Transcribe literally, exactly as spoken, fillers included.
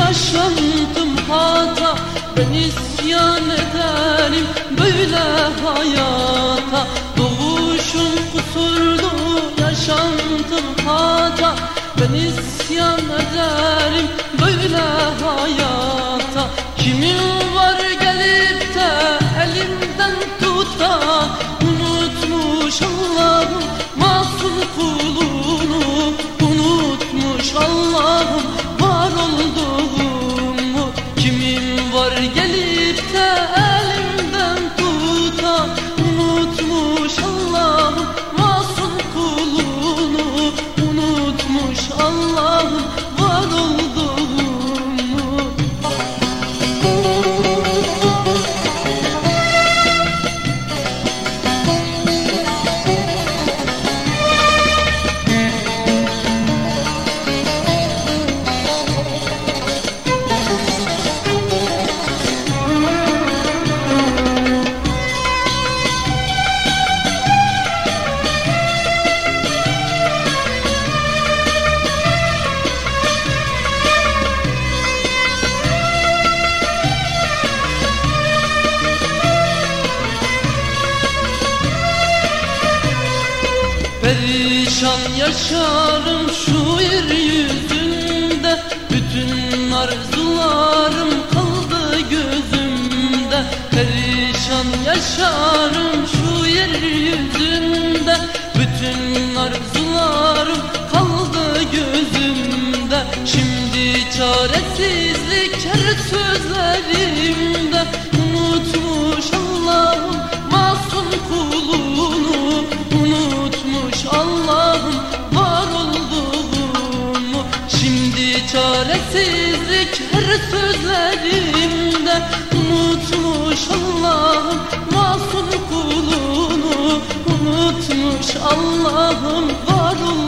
yaşantım hata. Ben isyan ederim böyle hayata. Doğuşum kusurlu, yaşantım hata. Ben isyan ederim böyle hayata. Kimin var gelip de elimden tutan, unutmuş Allah'ım masum kulunu, unutmuş Allah'ım var olduğumu. Kimin var gelip de elimden tutan, unutmuş Allah'ım masum kulunu, unutmuş Allah'ım var olduğumu. Perişan yaşarım şu yeryüzünde, bütün arzularım kaldı gözümde. Perişan yaşarım şu yeryüzünde, bütün arzularım kaldı gözümde. Şimdi çaresizlik her sözlerimde, unutmuş Allah'ım masum kulunu, unutmuş Allah'ım var olduğumu. Şimdi çaresizlik her sözlerimde, unutmuş Allah'ım masum kulunu, unutmuş Allah'ım var olduğumu.